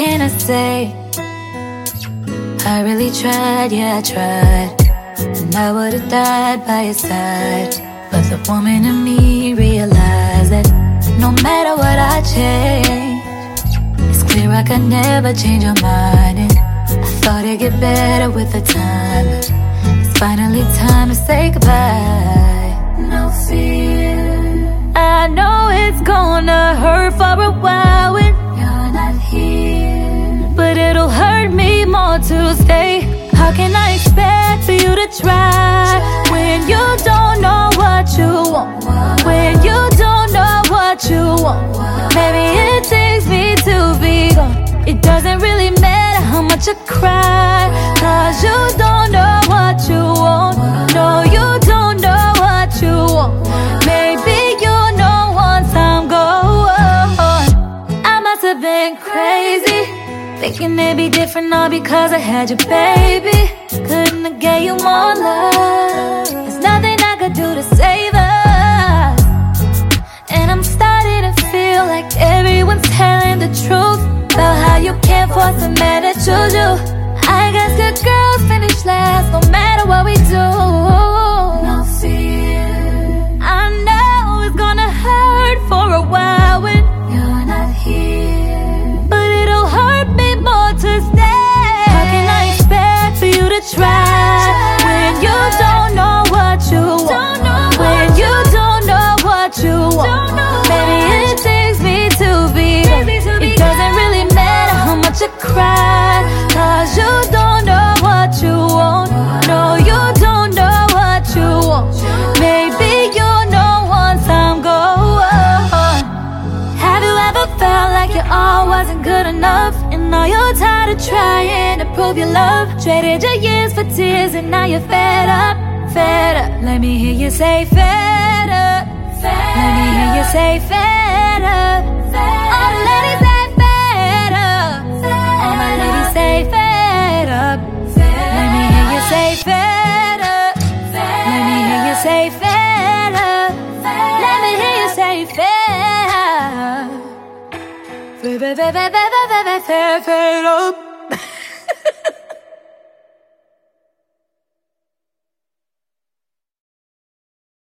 can I say? I really tried, yeah, I tried. And I would've died by your side. But the woman in me realized that no matter what I change, it's clear I could never change your mind. And I thought it'd get better with the time, but it's finally time to say goodbye. No fear, I know it's gonna hurt for a while when you're not here, but it'll hurt me more to stay. How can I expect for you to try when you don't know what you want? When you don't know what you want, maybe it takes me to be gone. It doesn't really matter how much I cry, 'cause you don't know what you want. No, you don't know what you want. Maybe you know once I'm gone. I must have been crazy, thinking it'd be different all because I had your baby. Couldn't have gave you more love. There's nothing I could do to save us. And I'm starting to feel like everyone's telling the truth about how you can't force a man to choose you. I guess good girls finish last no matter what we do. No fear, I know it's gonna hurt for a while when you're not here, but it'll hurt me more to stay. How can I expect for you to try when you don't know what you want? When you don't know what you want, maybe it takes me to be gone. It doesn't really matter how much I cry, 'cause you don't know what you want. No, you don't know what you want. Maybe you know once I'm gone. Have you ever felt like you all wasn't good enough, and now you're tired of trying to prove your love? Traded your years for tears and now you're fed up, fed up. Let me hear you say fed up. Let me hear you say fed up. All the ladies say fed up. All my ladies say fed up. Let me hear you say fed up. Let me hear you say fed up. Let me hear you say fed up. Fed up.